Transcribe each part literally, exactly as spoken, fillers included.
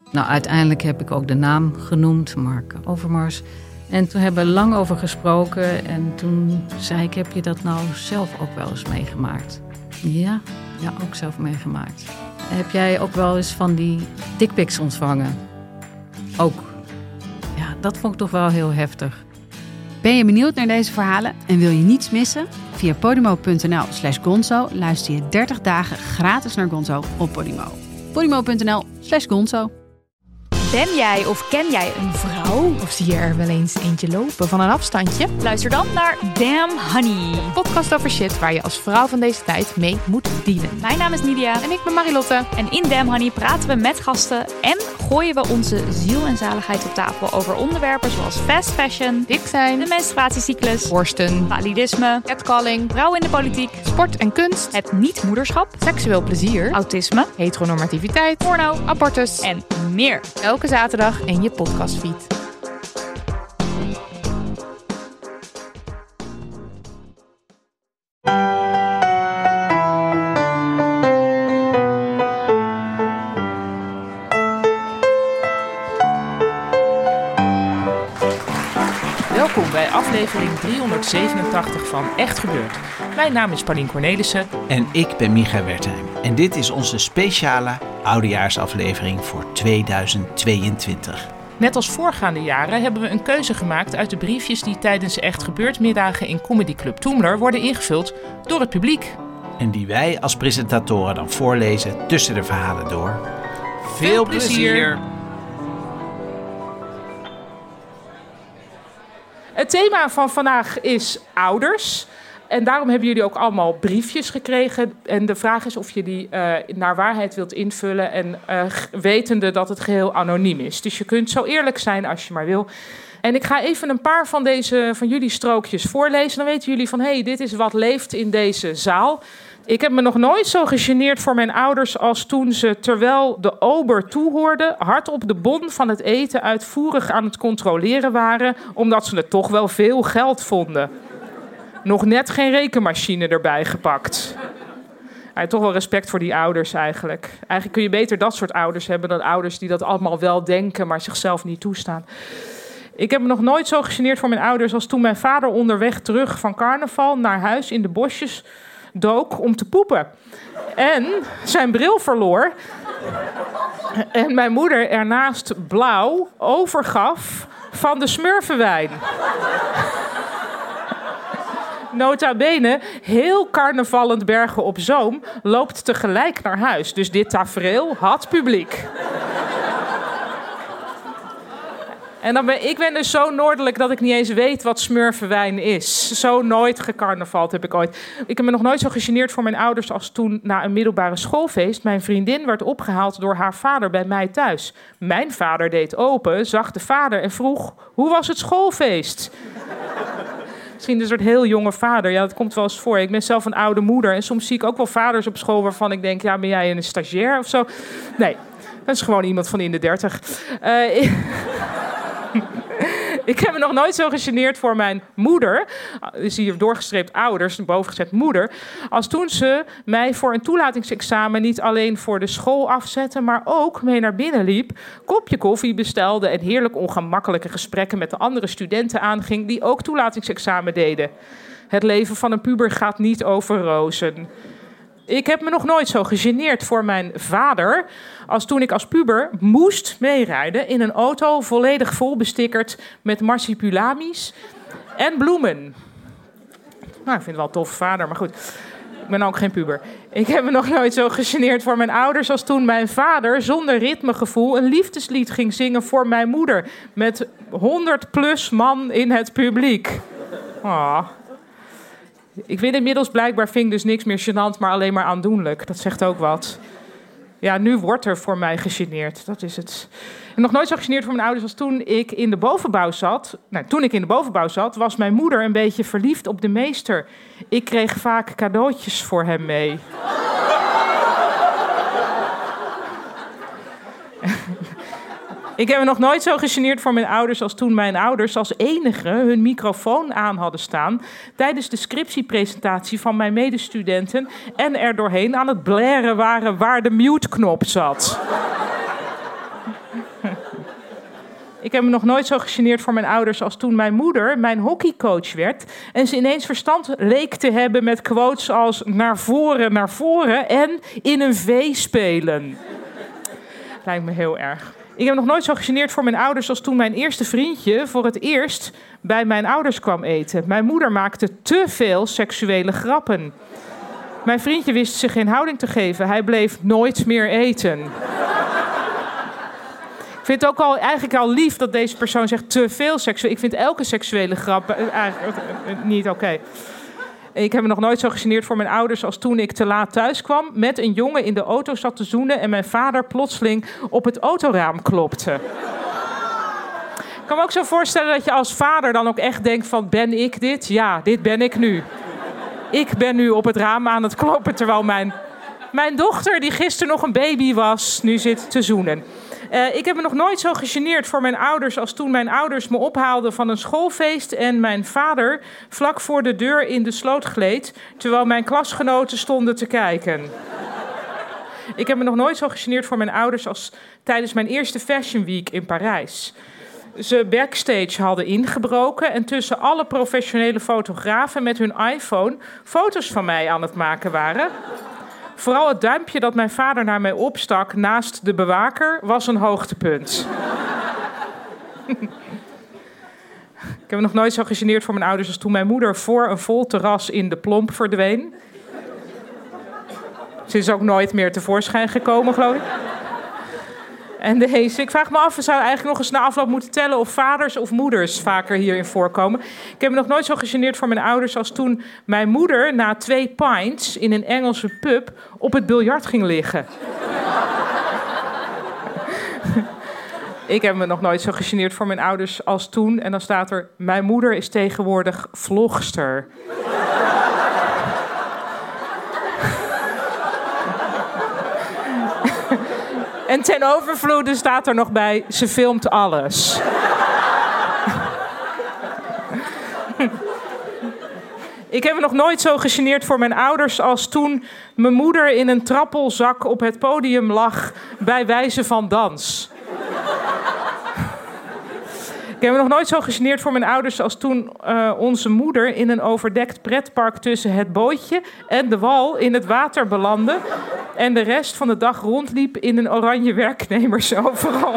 Nou, uiteindelijk heb ik ook de naam genoemd, Mark Overmars. En toen hebben we lang over gesproken. En toen zei ik, heb je dat nou zelf ook wel eens meegemaakt? Ja, ja, ook zelf meegemaakt. Heb jij ook wel eens van die dickpics ontvangen? Ook. Ja, dat vond ik toch wel heel heftig. Ben je benieuwd naar deze verhalen en wil je niets missen? Via podimo.nl slash gonzo luister je dertig dagen gratis naar Gonzo op Podimo. podimo.nl slash gonzo. Ben jij of ken jij een vrouw? Of zie je er wel eens eentje lopen van een afstandje? Luister dan naar Damn Honey. Een podcast over shit waar je als vrouw van deze tijd mee moet dealen. Mijn naam is Nidia. En ik ben Marilotte. En in Damn Honey praten we met gasten en gooien we onze ziel en zaligheid op tafel over onderwerpen zoals fast fashion, dik zijn, de menstruatiecyclus, borsten, validisme, catcalling, vrouwen in de politiek, sport en kunst, het niet-moederschap, seksueel plezier, autisme, heteronormativiteit, porno, abortus en meer. Elke zaterdag in je podcastfeed. Welkom bij aflevering driehonderdzevenentachtig van Echt Gebeurd. Mijn naam is Paulien Cornelissen. En ik ben Micha Wertheim. En dit is onze speciale oudejaarsaflevering voor tweeduizend tweeëntwintig. Net als voorgaande jaren hebben we een keuze gemaakt uit de briefjes die tijdens de Echt Gebeurd middagen in Comedy Club Toemler worden ingevuld door het publiek. En die wij als presentatoren dan voorlezen tussen de verhalen door. Veel, Veel plezier! plezier. Het thema van vandaag is ouders. En daarom hebben jullie ook allemaal briefjes gekregen. En de vraag is of je die uh, naar waarheid wilt invullen. En uh, wetende dat het geheel anoniem is. Dus je kunt zo eerlijk zijn als je maar wil. En ik ga even een paar van, deze, van jullie strookjes voorlezen. Dan weten jullie van, hé, hey, dit is wat leeft in deze zaal. Ik heb me nog nooit zo gegeneerd voor mijn ouders als toen ze, terwijl de ober toehoorde, hardop de bon van het eten uitvoerig aan het controleren waren, omdat ze het toch wel veel geld vonden. Nog net geen rekenmachine erbij gepakt. Hij heeft toch wel respect voor die ouders eigenlijk. Eigenlijk kun je beter dat soort ouders hebben dan ouders die dat allemaal wel denken, maar zichzelf niet toestaan. Ik heb me nog nooit zo gegeneerd voor mijn ouders als toen mijn vader onderweg terug van carnaval naar huis in de bosjes dook om te poepen. En zijn bril verloor. En mijn moeder ernaast blauw overgaf van de smurfenwijn. Nota bene, heel carnavallend Bergen op Zoom loopt tegelijk naar huis. Dus dit tafereel had publiek. En dan ben, ik ben dus zo noordelijk dat ik niet eens weet wat smurfenwijn is. Zo nooit gecarnavald heb ik ooit. Ik heb me nog nooit zo gegeneerd voor mijn ouders als toen na een middelbare schoolfeest mijn vriendin werd opgehaald door haar vader bij mij thuis. Mijn vader deed open, zag de vader en vroeg, hoe was het schoolfeest? Misschien een soort heel jonge vader. Ja, dat komt wel eens voor. Ik ben zelf een oude moeder. En soms zie ik ook wel vaders op school waarvan ik denk, ja, ben jij een stagiair of zo? Nee, dat is gewoon iemand van in de dertig. Uh, ik... Ik heb me nog nooit zo gegeneerd voor mijn moeder. Is hier doorgestreept ouders, bovengezet moeder. Als toen ze mij voor een toelatingsexamen niet alleen voor de school afzette, maar ook mee naar binnen liep, kopje koffie bestelde en heerlijk ongemakkelijke gesprekken met de andere studenten aanging die ook toelatingsexamen deden. Het leven van een puber gaat niet over rozen. Ik heb me nog nooit zo gegeneerd voor mijn vader als toen ik als puber moest meerijden in een auto volledig vol bestickerd met marsipulamis en bloemen. Nou, ik vind het wel een toffe vader, maar goed. Ik ben ook geen puber. Ik heb me nog nooit zo gegeneerd voor mijn ouders als toen mijn vader zonder ritmegevoel een liefdeslied ging zingen voor mijn moeder met honderd plus man in het publiek. Ah. Ik vind inmiddels blijkbaar vind ik dus niks meer gênant, maar alleen maar aandoenlijk. Dat zegt ook wat. Ja, nu wordt er voor mij gegeneerd. Dat is het. En nog nooit zo gegeneerd voor mijn ouders als toen ik in de bovenbouw zat. Nou, toen ik in de bovenbouw zat, was mijn moeder een beetje verliefd op de meester. Ik kreeg vaak cadeautjes voor hem mee. Ik heb me nog nooit zo gegeneerd voor mijn ouders als toen mijn ouders als enige hun microfoon aan hadden staan tijdens de scriptiepresentatie van mijn medestudenten en er doorheen aan het blaren waren waar de mute-knop zat. Ik heb me nog nooit zo gegeneerd voor mijn ouders als toen mijn moeder mijn hockeycoach werd. En ze ineens verstand leek te hebben met quotes als naar voren, naar voren en in een V spelen. Lijkt me heel erg. Ik heb me nog nooit zo gegeneerd voor mijn ouders als toen mijn eerste vriendje voor het eerst bij mijn ouders kwam eten. Mijn moeder maakte te veel seksuele grappen. Mijn vriendje wist zich geen houding te geven. Hij bleef nooit meer eten. Ik vind het ook al, eigenlijk al lief dat deze persoon zegt te veel seksueel. Ik vind elke seksuele grap eigenlijk niet oké. Okay. Ik heb me nog nooit zo gegeneerd voor mijn ouders als toen ik te laat thuis kwam, met een jongen in de auto zat te zoenen en mijn vader plotseling op het autoraam klopte. Ik kan me ook zo voorstellen dat je als vader dan ook echt denkt van, ben ik dit? Ja, dit ben ik nu. Ik ben nu op het raam aan het kloppen, terwijl mijn, mijn dochter, die gisteren nog een baby was, nu zit te zoenen. Uh, ik heb me nog nooit zo gegeneerd voor mijn ouders als toen mijn ouders me ophaalden van een schoolfeest en mijn vader vlak voor de deur in de sloot gleed, terwijl mijn klasgenoten stonden te kijken. Ik heb me nog nooit zo gegeneerd voor mijn ouders als tijdens mijn eerste Fashion Week in Parijs. Ze backstage hadden ingebroken en tussen alle professionele fotografen met hun iPhone foto's van mij aan het maken waren. Vooral het duimpje dat mijn vader naar mij opstak naast de bewaker was een hoogtepunt. Ik heb me nog nooit zo gegeneerd voor mijn ouders als toen mijn moeder voor een vol terras in de plomp verdween. Ze is ook nooit meer tevoorschijn gekomen, geloof ik. En deze, ik vraag me af, we zouden eigenlijk nog eens na afloop moeten tellen of vaders of moeders vaker hierin voorkomen. Ik heb me nog nooit zo gegeneerd voor mijn ouders als toen mijn moeder na twee pints in een Engelse pub op het biljart ging liggen. Ik heb me nog nooit zo gegeneerd voor mijn ouders als toen, en dan staat er, mijn moeder is tegenwoordig vlogster. En ten overvloede staat er nog bij, ze filmt alles. Ik heb me nog nooit zo gegeneerd voor mijn ouders als toen mijn moeder in een trappelzak op het podium lag bij wijze van dans. Ik heb me nog nooit zo gegeneerd voor mijn ouders als toen uh, onze moeder in een overdekt pretpark tussen het bootje en de wal in het water belandde en de rest van de dag rondliep in een oranje werknemers overal.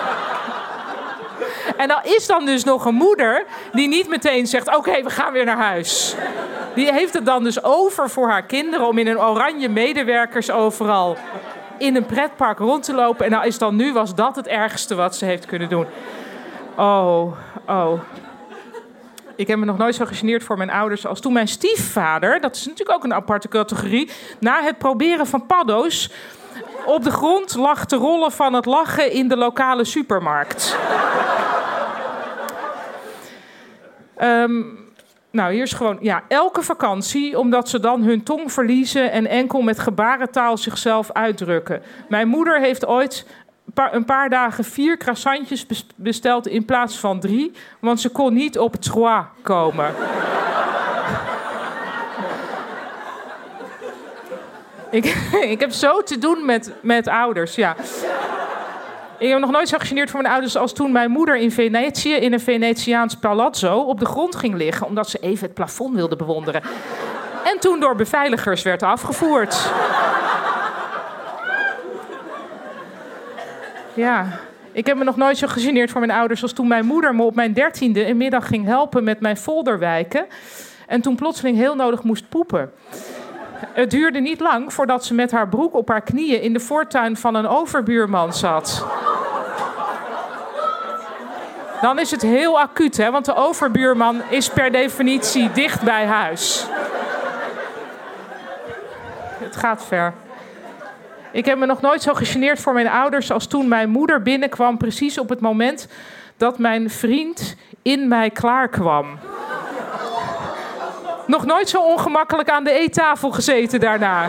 En dan is dan dus nog een moeder die niet meteen zegt, oké, okay, we gaan weer naar huis. Die heeft het dan dus over voor haar kinderen om in een oranje medewerkers overal in een pretpark rond te lopen. En nou is dan nu, was dat het ergste wat ze heeft kunnen doen. Oh, oh. Ik heb me nog nooit zo gegeneerd voor mijn ouders als toen mijn stiefvader, dat is natuurlijk ook een aparte categorie, na het proberen van paddo's op de grond lag te rollen van het lachen in de lokale supermarkt. Um, nou, hier is gewoon, ja, elke vakantie, omdat ze dan hun tong verliezen en enkel met gebarentaal zichzelf uitdrukken. Mijn moeder heeft ooit een paar dagen vier croissantjes besteld in plaats van drie, want ze kon niet op trois komen. ik, ik heb zo te doen met, met ouders, ja. Ik heb nog nooit zo gegeneerd voor mijn ouders als toen mijn moeder in Venetië in een Venetiaans palazzo op de grond ging liggen, omdat ze even het plafond wilde bewonderen. En toen door beveiligers werd afgevoerd. Ja, ik heb me nog nooit zo gegeneerd voor mijn ouders als toen mijn moeder me op mijn dertiende een middag ging helpen met mijn folderwijken. En toen plotseling heel nodig moest poepen. Het duurde niet lang voordat ze met haar broek op haar knieën in de voortuin van een overbuurman zat. Dan is het heel acuut, hè? Want de overbuurman is per definitie dicht bij huis. Het gaat ver. Ik heb me nog nooit zo gegeneerd voor mijn ouders als toen mijn moeder binnenkwam, precies op het moment dat mijn vriend in mij klaarkwam. Nog nooit zo ongemakkelijk aan de eettafel gezeten daarna.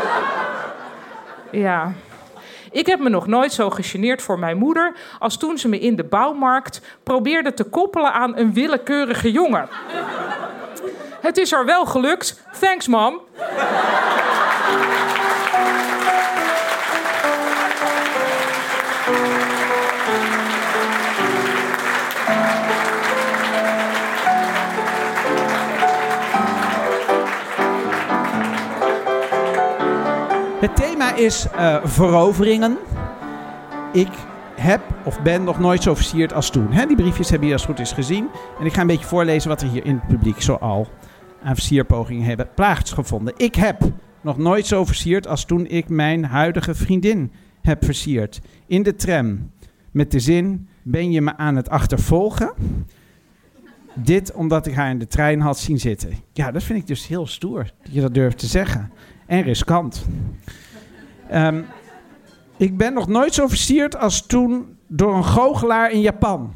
Ja. Ik heb me nog nooit zo gegeneerd voor mijn moeder als toen ze me in de bouwmarkt probeerde te koppelen aan een willekeurige jongen. Het is haar wel gelukt. Thanks, mom. thema is uh, veroveringen. Ik heb of ben nog nooit zo versierd als toen. Hè, die briefjes hebben jullie als het goed is gezien. En ik ga een beetje voorlezen wat er hier in het publiek zoal aan versierpogingen hebben plaatsgevonden. Ik heb nog nooit zo versierd als toen ik mijn huidige vriendin heb versierd. In de tram met de zin, ben je me aan het achtervolgen? Dit omdat ik haar in de trein had zien zitten. Ja, dat vind ik dus heel stoer, dat je dat durft te zeggen. En riskant. Um, ik ben nog nooit zo versierd als toen door een goochelaar in Japan.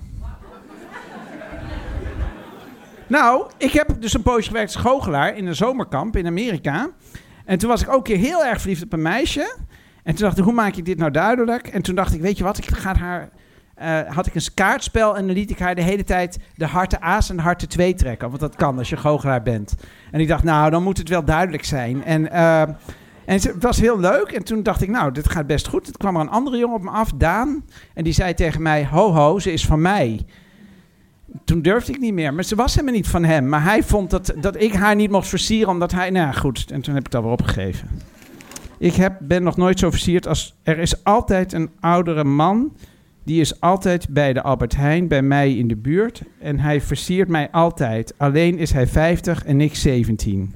Nou, ik heb dus een poosje gewerkt als goochelaar in een zomerkamp in Amerika. En toen was ik ook een keer heel erg verliefd op een meisje. En toen dacht ik, hoe maak ik dit nou duidelijk? En toen dacht ik, weet je wat, ik ga haar... Uh, had ik een kaartspel en dan liet ik haar de hele tijd de harten A's en de harten twee trekken. Want dat kan als je goochelaar bent. En ik dacht, nou, dan moet het wel duidelijk zijn. En, uh, en het was heel leuk. En toen dacht ik, nou, dit gaat best goed. Toen kwam er een andere jongen op me af, Daan. En die zei tegen mij, ho ho, ze is van mij. Toen durfde ik niet meer. Maar ze was helemaal niet van hem. Maar hij vond dat, dat ik haar niet mocht versieren, omdat hij... Nou ja, goed. En toen heb ik dat weer opgegeven. Ik heb, ben nog nooit zo versierd als... Er is altijd een oudere man... Die is altijd bij de Albert Heijn, bij mij in de buurt. En hij versiert mij altijd. Alleen is hij vijftig en ik zeventien.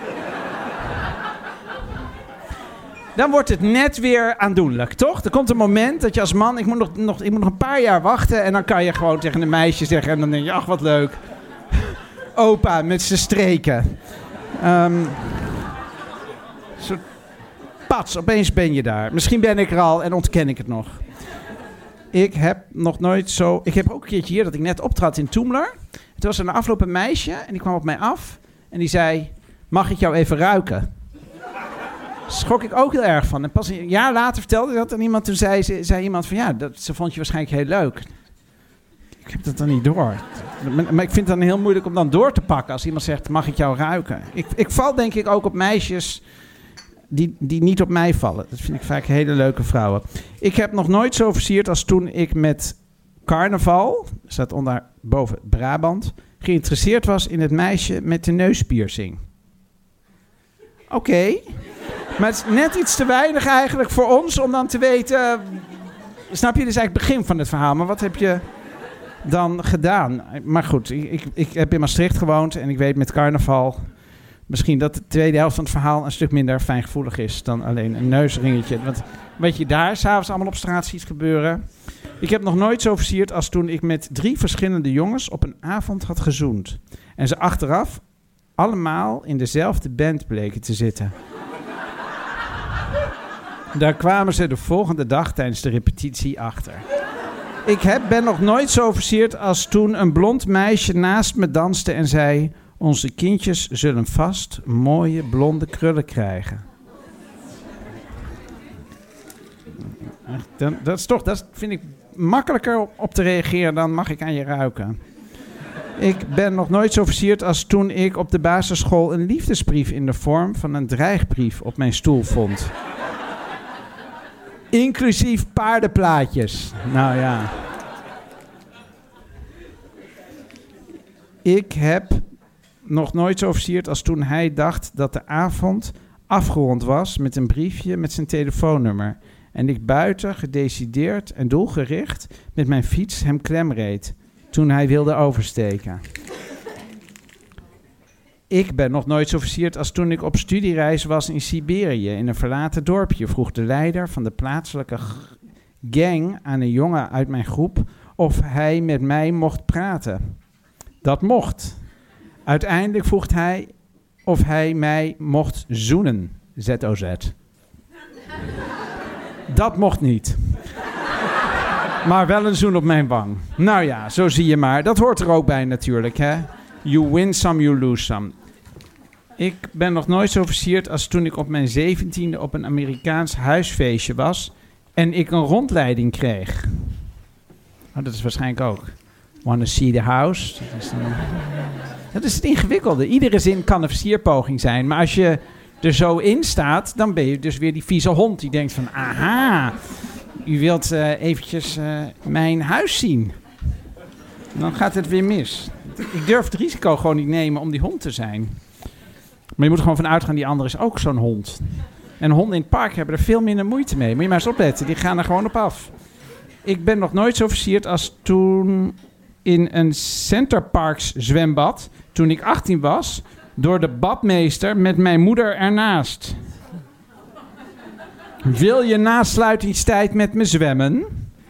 Dan wordt het net weer aandoenlijk, toch? Er komt een moment dat je als man... Ik moet nog, nog, ik moet nog een paar jaar wachten... en dan kan je gewoon tegen een meisje zeggen... en dan denk je, ach, wat leuk. Opa met zijn streken. Um, soort pats, opeens ben je daar. Misschien ben ik er al en ontken ik het nog. Ik heb nog nooit zo... Ik heb ook een keertje hier dat ik net optrad in Toemler. Het was een afloop een meisje en die kwam op mij af. En die zei, mag ik jou even ruiken? Schrok ik ook heel erg van. En pas een jaar later vertelde ik dat aan iemand. Toen zei, zei iemand van, ja, dat, ze vond je waarschijnlijk heel leuk. Ik heb dat dan niet door. Maar ik vind het dan heel moeilijk om dan door te pakken als iemand zegt, mag ik jou ruiken? Ik, ik val denk ik ook op meisjes... Die, die niet op mij vallen. Dat vind ik vaak hele leuke vrouwen. Ik heb nog nooit zo versierd als toen ik met carnaval, staat onder boven Brabant, geïnteresseerd was in het meisje met de neuspiercing. Oké. Okay. Maar het is net iets te weinig eigenlijk voor ons om dan te weten... Snap je? Dit is eigenlijk het begin van het verhaal. Maar wat heb je dan gedaan? Maar goed, ik, ik heb in Maastricht gewoond en ik weet met carnaval... Misschien dat de tweede helft van het verhaal een stuk minder fijngevoelig is dan alleen een neusringetje. Want weet je, daar s'avonds allemaal op straat ziet gebeuren. Ik heb nog nooit zo versierd als toen ik met drie verschillende jongens op een avond had gezoend. En ze achteraf allemaal in dezelfde band bleken te zitten. Daar kwamen ze de volgende dag tijdens de repetitie achter. Ik heb, ben nog nooit zo versierd als toen een blond meisje naast me danste en zei... Onze kindjes zullen vast mooie blonde krullen krijgen. Dat, dat is toch, dat vind ik makkelijker op, op te reageren dan mag ik aan je ruiken. Ik ben nog nooit zo versierd als toen ik op de basisschool een liefdesbrief in de vorm van een dreigbrief op mijn stoel vond. Inclusief paardenplaatjes. Nou ja. Ik heb... nog nooit zo versierd als toen hij dacht dat de avond afgerond was met een briefje met zijn telefoonnummer. En ik buiten, gedecideerd en doelgericht met mijn fiets hem klemreed toen hij wilde oversteken. Ik ben nog nooit zo versierd als toen ik op studiereis was in Siberië in een verlaten dorpje. Vroeg de leider van de plaatselijke gang aan een jongen uit mijn groep of hij met mij mocht praten. Dat mocht. Uiteindelijk vroeg hij of hij mij mocht zoenen, Z O Z. Dat mocht niet. Maar wel een zoen op mijn wang. Nou ja, zo zie je maar. Dat hoort er ook bij natuurlijk, hè. You win some, you lose some. Ik ben nog nooit zo versierd als toen ik op mijn zeventiende op een Amerikaans huisfeestje was en ik een rondleiding kreeg. Oh, dat is waarschijnlijk ook. Wanna see the house? Dat is, dan... dat is het ingewikkelde. Iedere zin kan een versierpoging zijn. Maar als je er zo in staat, dan ben je dus weer die vieze hond die denkt van... aha, u wilt uh, eventjes uh, mijn huis zien. Dan gaat het weer mis. Ik durf het risico gewoon niet nemen om die hond te zijn. Maar je moet er gewoon van uitgaan, die andere is ook zo'n hond. En honden in het park hebben er veel minder moeite mee. Moet je maar eens opletten, die gaan er gewoon op af. Ik ben nog nooit zo versierd als toen in een Centerparks zwembad, toen ik achttien was, door de badmeester met mijn moeder ernaast. Wil je na sluitingstijd met me zwemmen?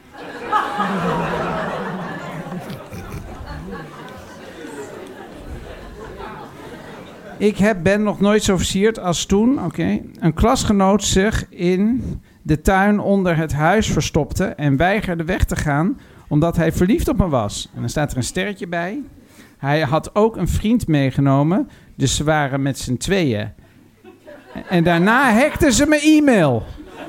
Ik heb, ben nog nooit zo versierd als toen, oké, okay, een klasgenoot zich in de tuin onder het huis verstopte en weigerde weg te gaan omdat hij verliefd op me was. En dan staat er een sterretje bij. Hij had ook een vriend meegenomen, dus ze waren met z'n tweeën. En daarna hackten ze mijn e-mail.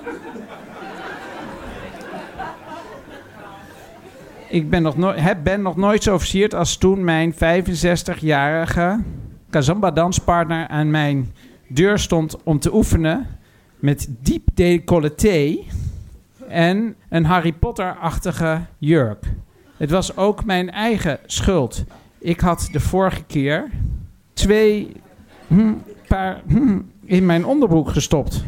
Ik ben nog, no- heb, ben nog nooit zo versierd als toen mijn vijfenzestigjarige kazamba-danspartner aan mijn deur stond om te oefenen met diep décolleté en een Harry Potter-achtige jurk. Het was ook mijn eigen schuld. Ik had de vorige keer twee hm, paar hm, in mijn onderbroek gestopt.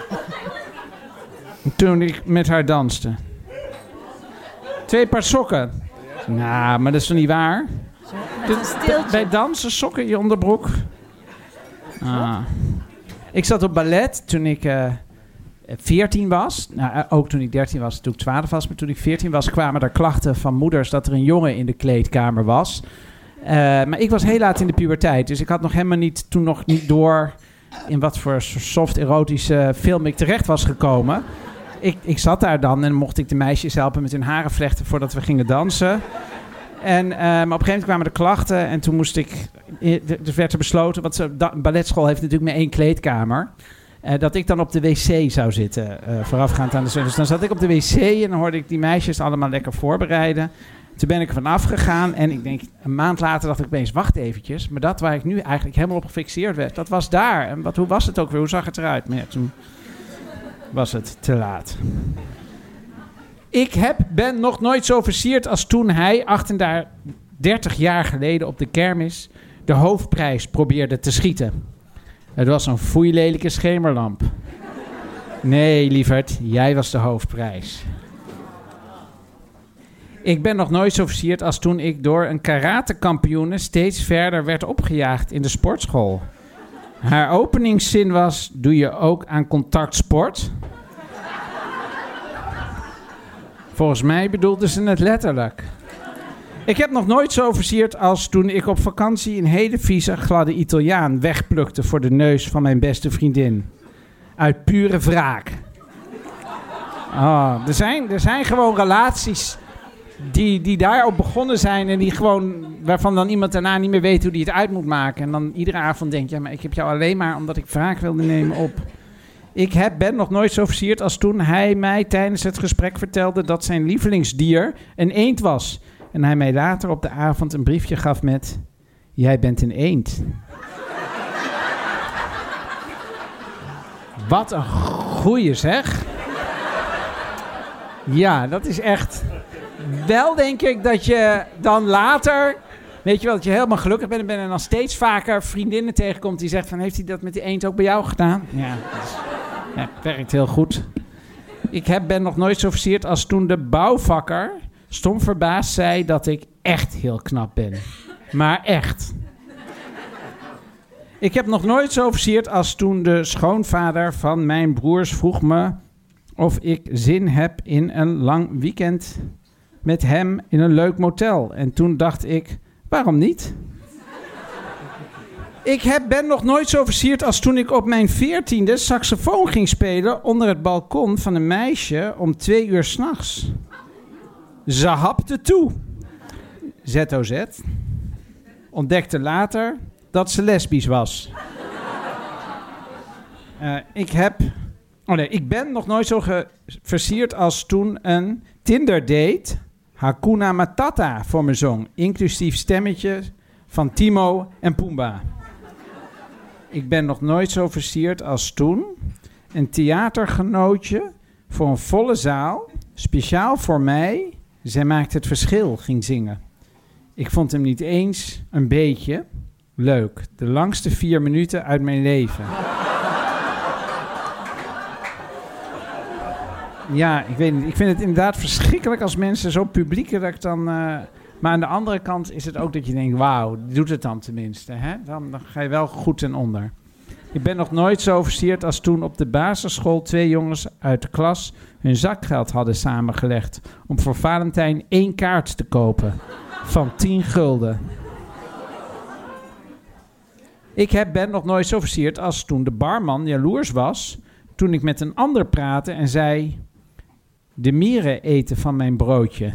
Toen ik met haar danste. Twee paar sokken. Nou, maar dat is toch niet waar? De, de, bij dansen sokken in je onderbroek. Ah. Ik zat op ballet toen ik uh, veertien was. Nou, uh, ook toen ik dertien was, toen ik twaalf was. Maar toen ik veertien was, kwamen er klachten van moeders dat er een jongen in de kleedkamer was. Uh, maar ik was heel laat in de puberteit. Dus ik had nog helemaal niet, toen nog niet door in wat voor soft erotische film ik terecht was gekomen. Ik, ik zat daar dan en mocht ik de meisjes helpen met hun haren vlechten voordat we gingen dansen. En, uh, maar op een gegeven moment kwamen de klachten en toen moest ik, er werd er besloten, want een balletschool heeft natuurlijk maar één kleedkamer, uh, dat ik dan op de wc zou zitten, uh, voorafgaand aan de zwem. Dus dan zat ik op de wc en dan hoorde ik die meisjes allemaal lekker voorbereiden. Toen ben ik er vanaf gegaan en ik denk, een maand later dacht ik opeens, wacht eventjes, maar dat waar ik nu eigenlijk helemaal op gefixeerd werd, dat was daar. En wat, hoe was het ook weer, hoe zag het eruit? Maar ja, toen was het te laat. Ik heb, ben nog nooit zo versierd als toen hij, achtendertig jaar geleden op de kermis, de hoofdprijs probeerde te schieten. Het was een foeilelijke schemerlamp. Nee, lieverd, jij was de hoofdprijs. Ik ben nog nooit zo versierd als toen ik door een karatekampioene steeds verder werd opgejaagd in de sportschool. Haar openingszin was, doe je ook aan contactsport? Volgens mij bedoelde ze het letterlijk. Ik heb nog nooit zo versierd als toen ik op vakantie een hele vieze gladde Italiaan wegplukte voor de neus van mijn beste vriendin. Uit pure wraak. Oh, er zijn, er zijn gewoon relaties die, die daarop begonnen zijn en die gewoon, waarvan dan iemand daarna niet meer weet hoe die het uit moet maken. En dan iedere avond denkt, ja, maar ik heb jou alleen maar omdat ik wraak wilde nemen op. Ik heb, ben nog nooit zo versierd als toen hij mij tijdens het gesprek vertelde dat zijn lievelingsdier een eend was. En hij mij later op de avond een briefje gaf met, jij bent een eend. Wat een goeie zeg. Ja, dat is echt. Wel denk ik dat je dan later, weet je wel, dat je helemaal gelukkig bent en, ben en dan steeds vaker vriendinnen tegenkomt die zegt van, heeft hij dat met die eend ook bij jou gedaan? Ja, dat is, ja, werkt heel goed. Ik heb, ben nog nooit zo versierd als toen de bouwvakker stom verbaasd zei dat ik echt heel knap ben. Maar echt. Ik heb nog nooit zo versierd als toen de schoonvader van mijn broers vroeg me of ik zin heb in een lang weekend met hem in een leuk motel. En toen dacht ik, waarom niet? Ik heb, ben nog nooit zo versierd als toen ik op mijn veertiende saxofoon ging spelen onder het balkon van een meisje om twee uur 's nachts. Ze hapte toe. Z O Z. Ontdekte later dat ze lesbisch was. Uh, ik heb... Oh nee, ik ben nog nooit zo ge- versierd als toen een Tinder-date Hakuna Matata voor me zong. Inclusief stemmetjes van Timo en Pumbaa. Ik ben nog nooit zo versierd als toen een theatergenootje voor een volle zaal, speciaal voor mij, Zij maakt het verschil, ging zingen. Ik vond hem niet eens een beetje leuk. De langste vier minuten uit mijn leven. Ja, ik weet niet. Ik vind het inderdaad verschrikkelijk als mensen zo publiekelijk dan... Uh, maar aan de andere kant is het ook dat je denkt... wauw, die doet het dan tenminste. Hè? Dan, dan ga je wel goed ten onder. Ik ben nog nooit zo versierd als toen op de basisschool... twee jongens uit de klas hun zakgeld hadden samengelegd... om voor Valentijn één kaart te kopen van tien gulden. Ik heb, ben nog nooit zo versierd als toen de barman jaloers was... toen ik met een ander praatte en zei... de mieren eten van mijn broodje.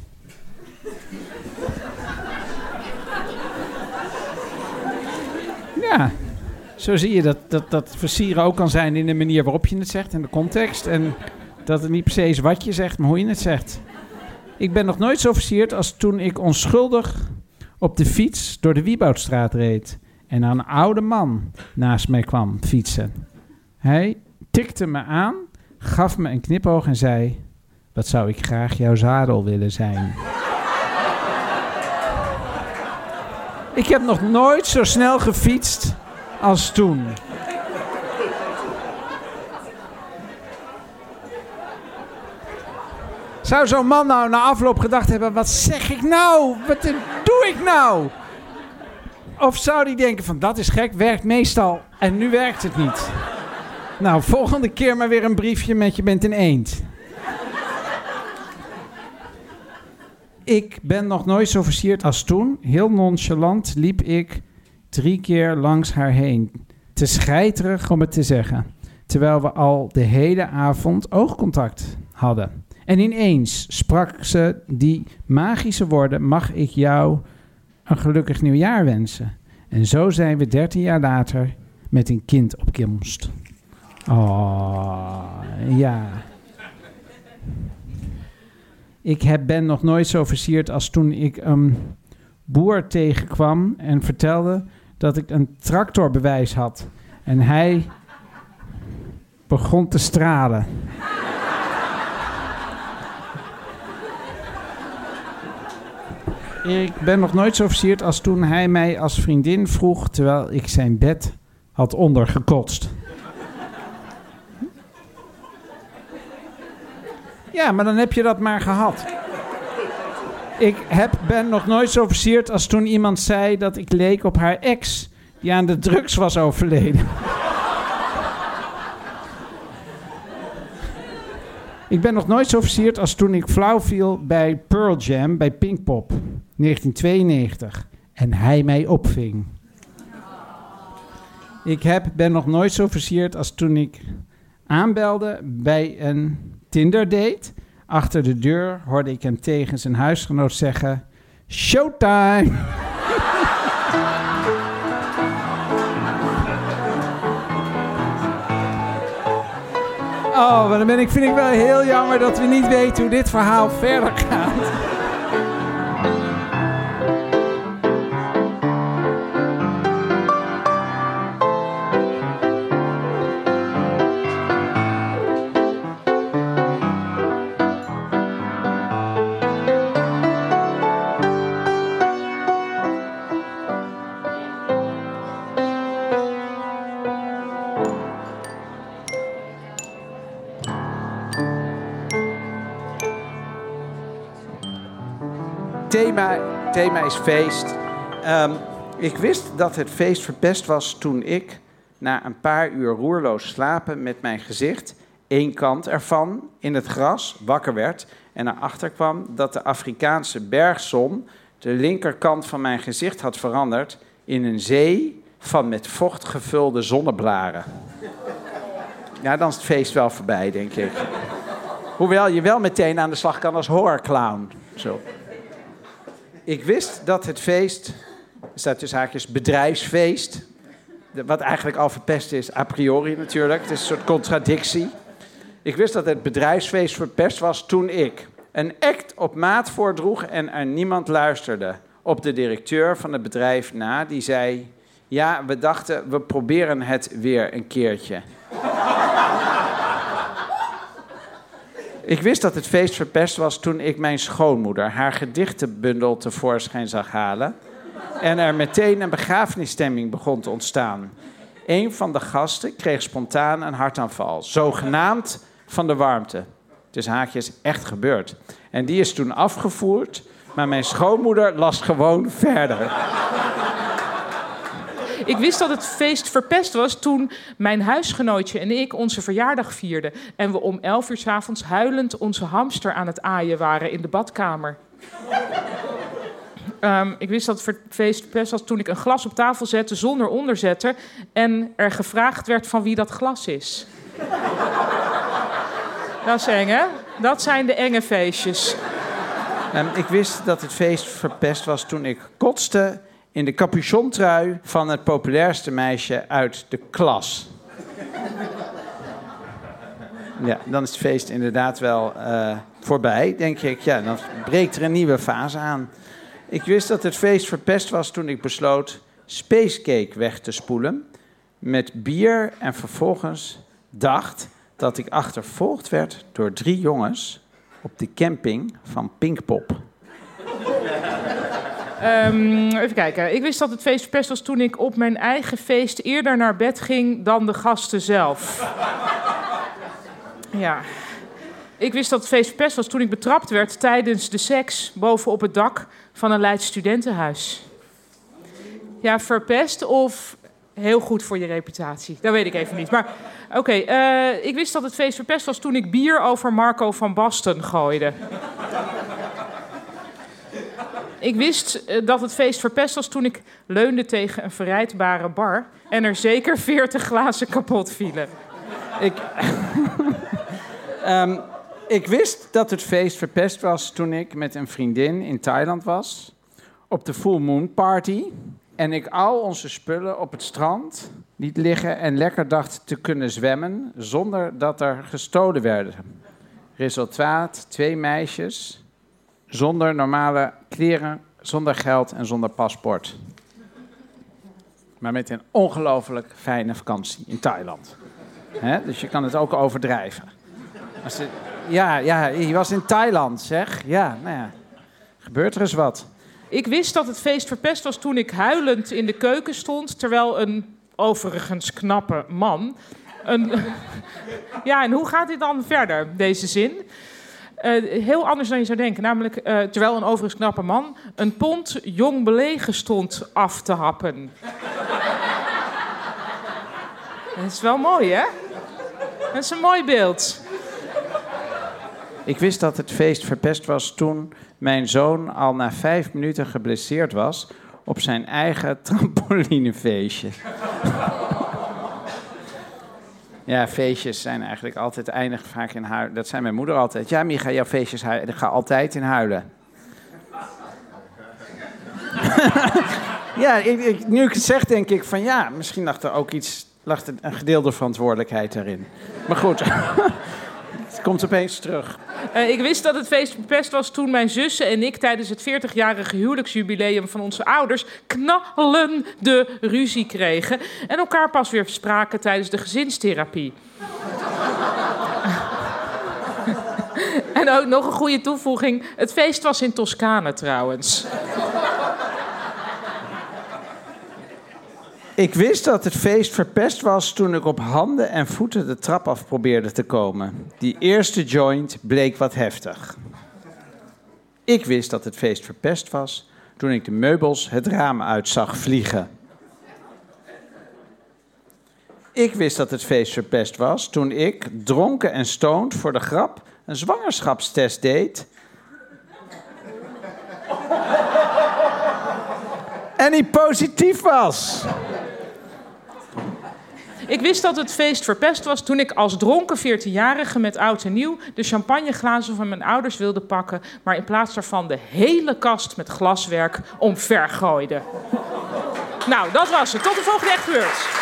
Ja, zo zie je dat, dat, dat versieren ook kan zijn in de manier waarop je het zegt... en de context. En dat het niet per se is wat je zegt, maar hoe je het zegt. Ik ben nog nooit zo versierd als toen ik onschuldig op de fiets... door de Wieboudstraat reed... en er een oude man naast mij kwam fietsen. Hij tikte me aan, gaf me een knipoog en zei... wat zou ik graag jouw zadel willen zijn. Ik heb nog nooit zo snel gefietst als toen. Zou zo'n man nou na afloop gedacht hebben... wat zeg ik nou? Wat doe ik nou? Of zou die denken van dat is gek, werkt meestal en nu werkt het niet. Nou, volgende keer maar weer een briefje met je bent een eend. Ik ben nog nooit zo versierd als toen. Heel nonchalant liep ik drie keer langs haar heen. Te scheiterig om het te zeggen. Terwijl we al de hele avond oogcontact hadden. En ineens sprak ze die magische woorden... mag ik jou een gelukkig nieuwjaar wensen. En zo zijn we dertien jaar later met een kind op komst. Oh, ja. Ik heb, ben nog nooit zo versierd als toen ik een boer tegenkwam... en vertelde dat ik een tractorbewijs had. En hij begon te stralen. Ik ben nog nooit zo versierd als toen hij mij als vriendin vroeg... terwijl ik zijn bed had ondergekotst. Ja, maar dan heb je dat maar gehad. Ik heb, ben nog nooit zo versierd als toen iemand zei... dat ik leek op haar ex die aan de drugs was overleden. Ik ben nog nooit zo versierd als toen ik flauw viel bij Pearl Jam bij Pinkpop negentien tweeënnegentig en hij mij opving. Ik heb, ben nog nooit zo versierd als toen ik aanbelde bij een Tinder-date. Achter de deur hoorde ik hem tegen zijn huisgenoot zeggen... Showtime! Oh, maar dan ben ik, vind ik wel heel jammer dat we niet weten hoe dit verhaal verder gaat. Thema, thema is feest. Um, ik wist dat het feest verpest was toen ik, na een paar uur roerloos slapen met mijn gezicht, één kant ervan in het gras, wakker werd en erachter kwam dat de Afrikaanse bergzon de linkerkant van mijn gezicht had veranderd in een zee van met vocht gevulde zonneblaren. Ja, dan is het feest wel voorbij, denk ik. Hoewel je wel meteen aan de slag kan als horrorclown. Zo. Ik wist dat het feest, er staat tussen haakjes bedrijfsfeest, wat eigenlijk al verpest is, a priori natuurlijk, het is een soort contradictie. Ik wist dat het bedrijfsfeest verpest was toen ik een act op maat voordroeg en er niemand luisterde. Op de directeur van het bedrijf na, die zei, ja, we dachten, we proberen het weer een keertje. Ik wist dat het feest verpest was toen ik mijn schoonmoeder haar gedichtenbundel tevoorschijn zag halen en er meteen een begrafenisstemming begon te ontstaan. Een van de gasten kreeg spontaan een hartaanval, zogenaamd van de warmte. tussen haakjes, echt gebeurd. En die is toen afgevoerd, maar mijn schoonmoeder las gewoon verder. Ik wist dat het feest verpest was toen mijn huisgenootje en ik onze verjaardag vierden. En we om elf uur 's avonds huilend onze hamster aan het aaien waren in de badkamer. Um, ik wist dat het feest verpest was toen ik een glas op tafel zette zonder onderzetter. En er gevraagd werd van wie dat glas is. Dat is eng, hè? Dat zijn de enge feestjes. Um, ik wist dat het feest verpest was toen ik kotste in de capuchontrui van het populairste meisje uit de klas. Ja, dan is het feest inderdaad wel uh, voorbij, denk ik. Ja, dan breekt er een nieuwe fase aan. Ik wist dat het feest verpest was toen ik besloot spacecake weg te spoelen met bier en vervolgens dacht dat ik achtervolgd werd door drie jongens op de camping van Pinkpop. Um, even kijken. Ik wist dat het feest verpest was toen ik op mijn eigen feest eerder naar bed ging dan de gasten zelf. Ja. Ik wist dat het feest verpest was toen ik betrapt werd tijdens de seks bovenop het dak van een Leids studentenhuis. Ja, verpest of heel goed voor je reputatie? Dat weet ik even niet. Maar oké, okay, uh, ik wist dat het feest verpest was toen ik bier over Marco van Basten gooide. Ik wist uh, dat het feest verpest was toen ik leunde tegen een verrijdbare bar en er zeker veertig glazen kapot vielen. Ik... um... Ik wist dat het feest verpest was toen ik met een vriendin in Thailand was. Op de Full Moon Party. En ik al onze spullen op het strand liet liggen en lekker dacht te kunnen zwemmen zonder dat er gestolen werden. Resultaat, twee meisjes zonder normale kleren, zonder geld en zonder paspoort. Maar met een ongelooflijk fijne vakantie in Thailand. He? Dus je kan het ook overdrijven. Als het... Ja, ja, je was in Thailand, zeg. Ja, nou ja, gebeurt er eens wat. Ik wist dat het feest verpest was toen ik huilend in de keuken stond, terwijl een overigens knappe man... Een... Ja, en hoe gaat dit dan verder, deze zin? Uh, heel anders dan je zou denken. Namelijk, uh, terwijl een overigens knappe man een pond jong belegen stond af te happen. Dat is wel mooi, hè? Dat is een mooi beeld. Ik wist dat het feest verpest was toen mijn zoon al na vijf minuten geblesseerd was op zijn eigen trampolinefeestje. Ja, feestjes zijn eigenlijk altijd eindigen vaak in huilen. Dat zei mijn moeder altijd. Ja, Micha, jouw feestjes huilen. Ik ga altijd in huilen. Ja, ik, ik, nu ik het zeg, denk ik van ja, misschien lag er ook iets, lag er een gedeelde verantwoordelijkheid daarin. Maar goed. Het komt opeens terug. Uh, ik wist dat het feest verpest was toen mijn zussen en ik tijdens het veertigjarige huwelijksjubileum van onze ouders knallende ruzie kregen en elkaar pas weer spraken tijdens de gezinstherapie. En ook nog een goede toevoeging, het feest was in Toscane trouwens. Ik wist dat het feest verpest was toen ik op handen en voeten de trap af probeerde te komen. Die eerste joint bleek wat heftig. Ik wist dat het feest verpest was toen ik de meubels het raam uit zag vliegen. Ik wist dat het feest verpest was toen ik, dronken en stoned voor de grap, een zwangerschapstest deed. En die positief was. Ik wist dat het feest verpest was toen ik als dronken veertienjarige met oud en nieuw de champagneglazen van mijn ouders wilde pakken, maar in plaats daarvan de hele kast met glaswerk omvergooide. Nou, dat was het. Tot de volgende Echt Gebeurd.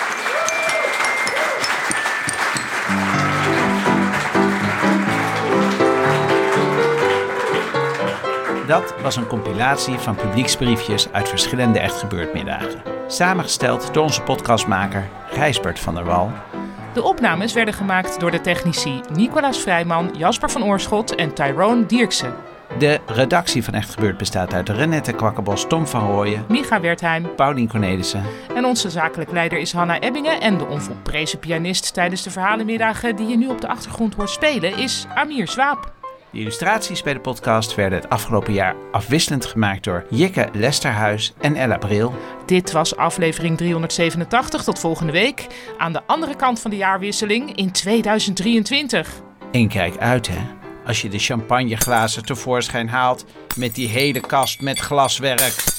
Dat was een compilatie van publieksbriefjes uit verschillende Echt Gebeurd middagen. Samengesteld door onze podcastmaker Gijsbert van der Wal. De opnames werden gemaakt door de technici Nicolaas Vrijman, Jasper van Oorschot en Tyrone Dierksen. De redactie van Echt Gebeurd bestaat uit Renette Kwakkenbos, Tom van Rooyen, Micha Wertheim Paulien Cornelissen. En onze zakelijk leider is Hanna Ebbingen. En de onvolprezen pianist tijdens de verhalenmiddagen die je nu op de achtergrond hoort spelen is Amir Zwaap. De illustraties bij de podcast werden het afgelopen jaar afwisselend gemaakt door Jikke Lesterhuis en Ella Bril. Dit was aflevering driehonderdzevenentachtig. Tot volgende week. Aan de andere kant van de jaarwisseling in tweeduizend drieëntwintig. En kijk uit hè, als je de champagneglazen tevoorschijn haalt met die hele kast met glaswerk.